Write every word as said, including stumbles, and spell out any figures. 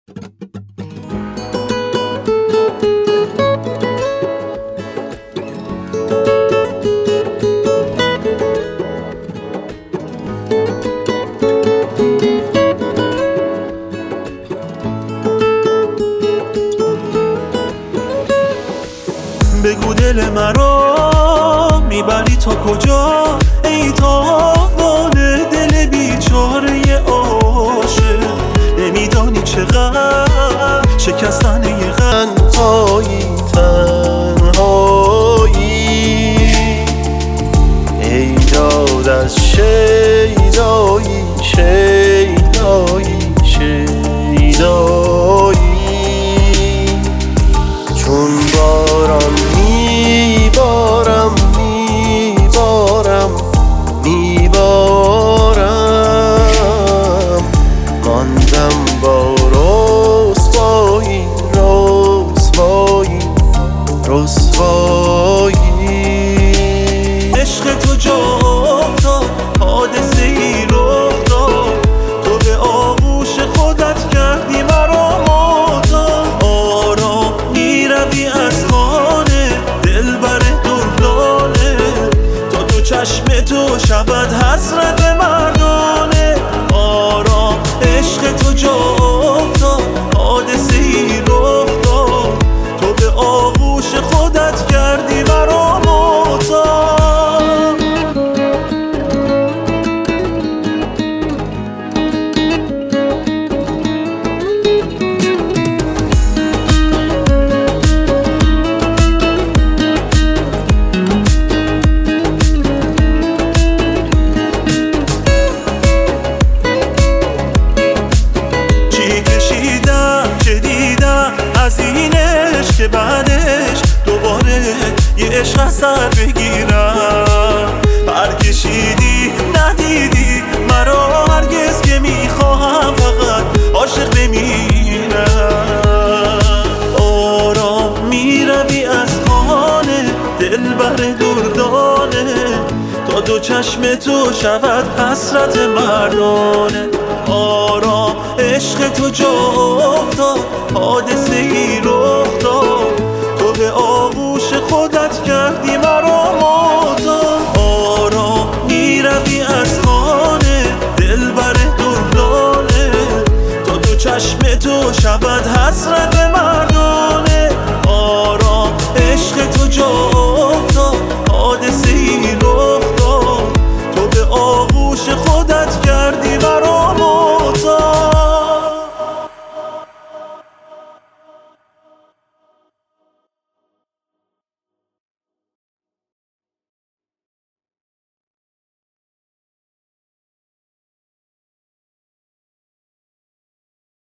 بگو دل مرا میبری تا کجا، ای تاوان دل بیچاره عاشق. نمیدانی چقدر شکستن یه تنهایی تنهایی، ای داد از شیدایی شیدایی شیدایی. چون باران میبارم میبارم میبارم، ماندم با رسوایی رسوایی رسوایی. عشق تو جا افتاد، حادثه ای رخ داد، تو به آغوش خودت کردی مرا معتاد. آرام میروی از خانه دلبر دردانه، تا دو چشم تو شود حسرت مردانه. آرام عشق تو جا افتاد، حادثه ای رخ داد، تو به آغوش خودت کردی مرا معتاد. از این عشق که بعدش دوباره یه عشق از سر بگیرم. برکشیدی ندیدی مرا هرگز که میخواهم فقط عاشق بمیرم. آرام میروی از خانه دلبر دردانه، تا دو چشم تو شود حسرت مردانه. آرام عشق تو جا افتاد، حادثه ای رخ داد، تو به آغوش خودت کردی مرا معتاد. آرام میروی از خانه دلبر دردانه، تا دو چشم تو شود حسرت مردانه. آرام عشق تو جا